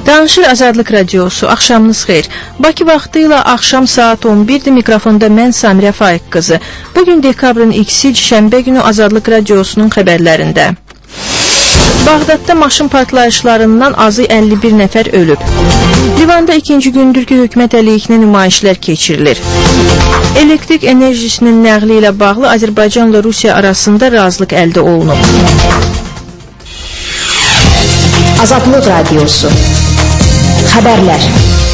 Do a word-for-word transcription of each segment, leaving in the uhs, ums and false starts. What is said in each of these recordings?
Danışır Azadlıq Radiosu, axşamınız xeyir. Bakı vaxtı ilə axşam saat on birdir, mikrofonda mən Samirə Faiq qızı. Bugün dekabrın ikisi şənbə günü Azadlıq Radiosunun xəbərlərində. Bağdadda maşın partlayışlarından azı əlli bir nəfər ölüb. Livanda ikinci gündür ki, hökumət əleyhinə nümayişlər keçirilir. Elektrik enerjisinin nəqli ilə bağlı Azərbaycanla Rusiya arasında razılıq əldə olunub. Azadlıq Radiosu Xəbərlər.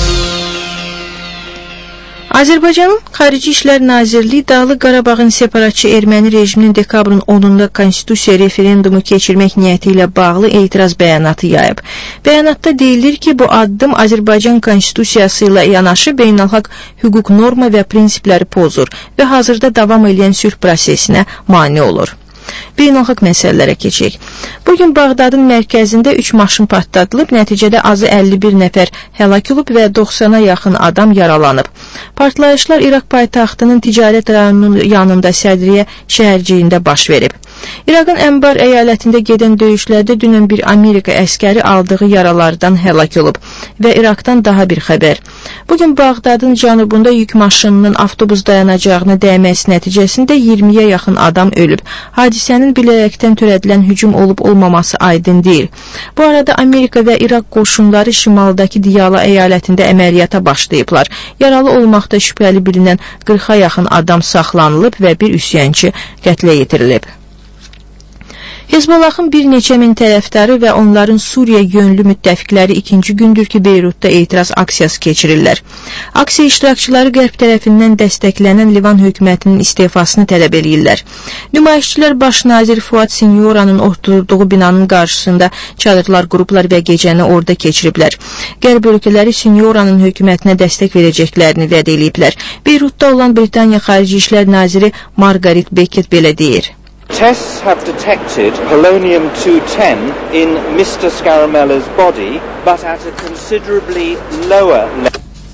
Azərbaycanın Xarici İşlər Nazirliyi Dağlıq Qarabağın separatçı erməni rejiminin dekabrın onunda konstitusiya referendumu keçirmək niyyəti ilə bağlı etiraz bəyanatı yayıb. Bəyanatda deyilir ki, bu addım Azərbaycan konstitusiyası ilə yanaşı beynəlxalq hüquq norma və prinsipləri pozur və hazırda davam edən sülh prosesinə mane olur. Beynəlxalq məsələlərə keçək. Bugün Bağdadın mərkəzində üç maşın partladılıb, nəticədə azı əlli bir nəfər həlak olub və doxsana yaxın adam yaralanıb. Partlayışlar İraq paytaxtının ticarət rayonunun yanında Sədriyə şəhərciyində baş verib. İraqın Ənbar əyalətində gedən döyüşlərdə dünən bir Amerika əskəri aldığı yaralardan həlak olub və İraqdan daha bir xəbər. Bugün Bağdadın cənubunda yük maşınının avtobus dayanacağına dəyməsi nəticəsində iyirmiyə yaxın adam ölüb. Hadisənin bilərəkdən törədilən hücum olub-olmaması aydın deyil. Bu arada Amerika və İraq qoşunları şimaldakı Diyala əyalətində əməliyyata başlayıblar. Yaralı olmaqda şübhəli bilinən qırxa yaxın adam saxlanılıb və bir üsyançı qətlə yetirilib. Hezbollahın bir neçə min tərəfdarı və onların Suriya yönlü müttəfiqləri ikinci gündür ki, Beyrutda etiraz aksiyası keçirirlər. Aksiya iştirakçıları qərb tərəfindən dəstəklənən Livan hökumətinin istefasını tələb edirlər. Nümayişçilər baş nazir Fuad Sinyoranın oturduğu binanın qarşısında çadırlar qurublar və gecəni orada keçiriblər. Qərb ölkələri Sinyoranın hökumətinə dəstək verəcəklərini vəd ediblər. Beyrutda olan Britaniya Xarici İşlər Naziri Margaret Beckett belə deyir. Tests have detected polonium two ten in Mister Scaramella's body, but at a considerably lower level.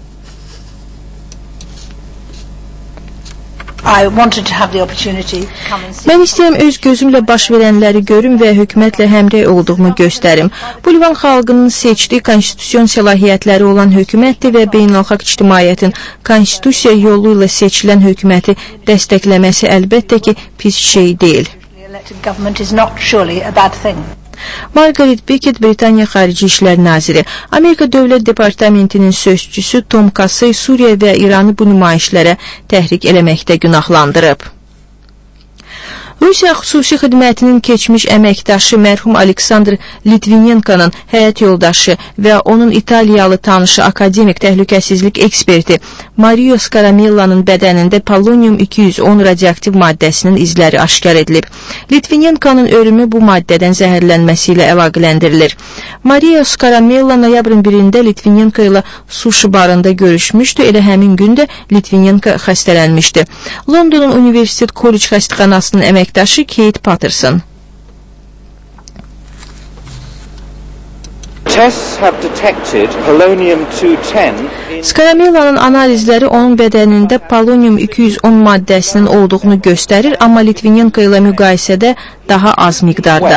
I wanted to have the opportunity to come and see. Mən istəyirəm öz gözümlə baş verənləri görüm və hökumətlə həmrəy olduğumu göstərim. Bu Livan xalqının seçdiyi konstitusiyon səlahiyyətləri olan hökumətdir və beynəlxalq ictimaiyyətin konstitusiya yolu ilə seçilən hökuməti dəstəkləməsi əlbəttə ki, pis şey deyil. Elected government is not surely a bad thing. Margaret Beckett, Britaniya Xarici İşlər Naziri. Amerika Dövlət Departamentinin sözçüsü Tom Kasey Suriya və İranı bu nümayişlərə təhrik eləməkdə günahlandırıb. Rusiya xüsusi xidmətinin keçmiş əməkdaşı mərhum Aleksandr Litvinenkonun həyat yoldaşı və onun İtaliyalı tanışı akademik təhlükəsizlik eksperti Mario Scaramella'nın bədənində polonium iki yüz on radioaktiv maddəsinin izləri aşkar edilib. Litvinenkonun ölümü bu maddədən zəhərlənməsi ilə əlaqələndirilir. Mario Scaramella noyabrın birində Litvinenko ilə sushi barında görüşmüşdü, elə həmin gündə Litvinenko xəstələnmişdi. Londonun Universitet College xəstəxanasının əməkdaşı Daşı Kate Patterson. Tests have detected polonium two ten. Scaramella'nın analizləri onun bədənində polonium iki yüz on maddəsinin olduğunu göstərir, amma Litvinenko ilə müqayisədə daha az miqdarda.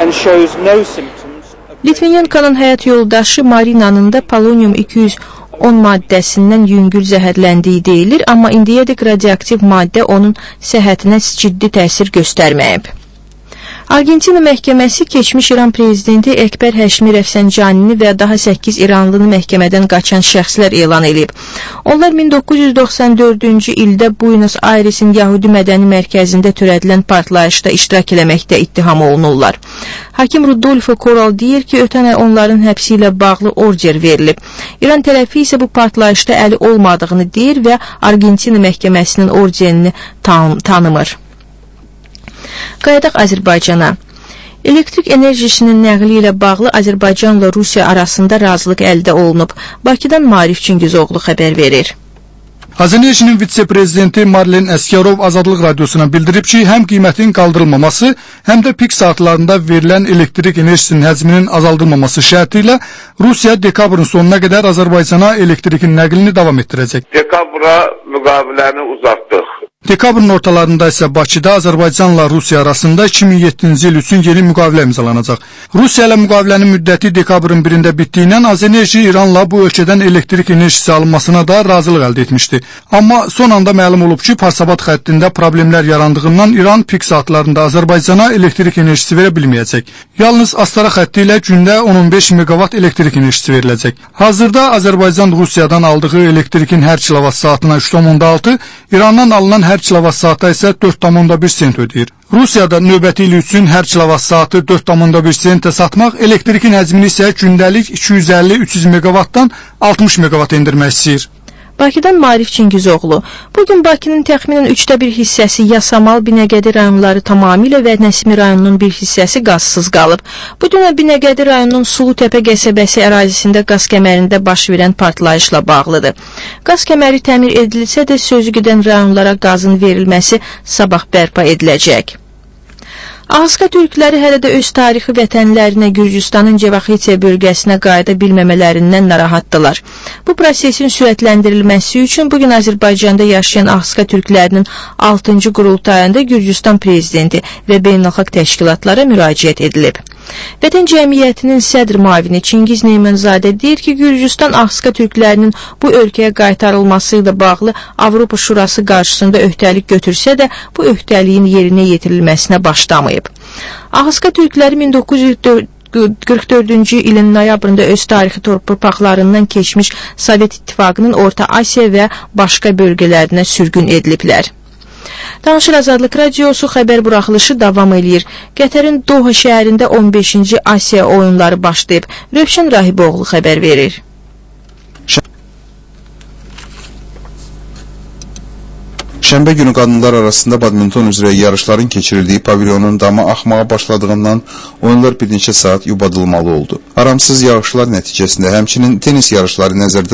Litvinenkonun həyat yoldaşı Marina'nın da polonium iki yüz on maddəsindən yüngül zəhərləndiyi deyilir, amma indiyədək radioaktiv maddə onun səhhətinə ciddi təsir göstərməyib. Argentina məhkəməsi keçmiş İran prezidenti Əkbər Həşmi Rəfsəncanini və daha səkkiz İranlını məhkəmədən qaçan şəxslər elan edib. Onlar min doqquz yüz doxsan dördüncü ildə Buenos Airesin Yahudi mədəni mərkəzində törədilən partlayışda iştirak eləməkdə ittiham olunurlar. Hakim Rudolfo Corral deyir ki, ötən ay onların həbsi ilə bağlı order verilib. İran tərəfi isə bu partlayışda əli olmadığını deyir və Argentina məhkəməsinin orderini tan tanımır. Qayıdaq Azərbaycana. Elektrik enerjisinin nəqli ilə bağlı Azərbaycanla Rusiya arasında razılıq əldə olunub. Bakıdan Marif Çingizoğlu xəbər verir. Hazinəşinin vitse-prezidenti Marlen Əsgərov Azadlıq Radiosuna bildirib ki, həm qiymətin qaldırılmaması, həm də pik saatlarında verilən elektrik enerjisinin həcminin azaldılmaması şərti ilə Rusiya dekabrın sonuna qədər Azərbaycana elektrikin nəqlini davam etdirəcək. Dekabra müqaviləni uzatdıq. Dekabrın ortalarında isə Bakıda Azərbaycanla Rusiya arasında iki min yeddinci il üçün yeni müqavilə imzalanacaq. Rusiya ilə müqavilənin müddəti dekabrın birində bitdiyindən Azenerji İranla bu ölkədən elektrik enerjisi alınmasına da razılıq əldə etmişdi. Amma son anda məlum olub ki, Parsabad xəttində problemlər yarandığından İran pik saatlarında Azərbaycana elektrik enerjisi verə bilməyəcək. Yalnız Astara xətti ilə gündə on on beş meqavat elektrik enerjisi veriləcək. Hazırda Azərbaycan Rusiyadan aldığı elektrikin hər kilovat saatına üç tam altı, İrandan alınan hər kilovat saata isə dörd tam bir sent ödəyir. Rusiyada növbəti il üçün hər kilovat saatı dörd tam bir sentə satmaq, elektrikin həcmini isə gündəlik iki yüz əlli üç yüz meqavatdan altmış meqavat endirmək istəyir. Bakıdan Marif Çingizoğlu. Bugün Bakının təxminən üçdə bir hissəsi Yasamal, Binəqədi rayonları tamamilə və Nəsimi rayonunun bir hissəsi qazsız qalıb. Bu günə Binəqədi rayonunun Sulutəpə qəsəbəsi ərazisində qaz kəmərində baş verən partlayışla bağlıdır. Qaz kəməri təmir edilsə də sözü gedən rayonlara qazın verilməsi sabah bərpa ediləcək. Ahıska türkləri hələ də öz tarixi vətənlərinə Gürcüstanın Cevaxetiya bölgəsinə qayıda bilməmələrindən narahatdılar. Bu prosesin sürətləndirilməsi üçün bugün Azərbaycanda yaşayan Ahıska türklərinin altıncı qurultayında Gürcüstan prezidenti və beynəlxalq təşkilatlara müraciət edilib. Vətən Cəmiyyətinin sədr müavini Çingiz Neymanzadə deyir ki, Gürcüstan Ahıska türklərinin bu ölkəyə qaytarılması ilə bağlı Avropa Şurası qarşısında öhdəlik götürsə də bu öhdəliyin yerinə yetirilməsinə başlamayıb. Ahıska türkləri min doqquz yüz qırx dördüncü ilin noyabrında öz tarixi torpaqlarından keçmiş Sovet İttifaqının Orta Asiya və başqa bölgələrinə sürgün ediliblər. Danışır Azadlıq Radiosu xəbər buraxılışı davam edir. Qətərin Doha şəhərində on beşinci Asiya oyunları başlayıb. Rövşən Rahiboğlu xəbər verir. Şənbə günü qadınlar arasında badminton üzrə yarışların keçirildiyi pavilyonun damı axmağa başladığından oyunlar bir neçə saat yubadılmalı oldu. Aramsız yağışlar nəticəsində həmçinin tenis yarışları nəzərdə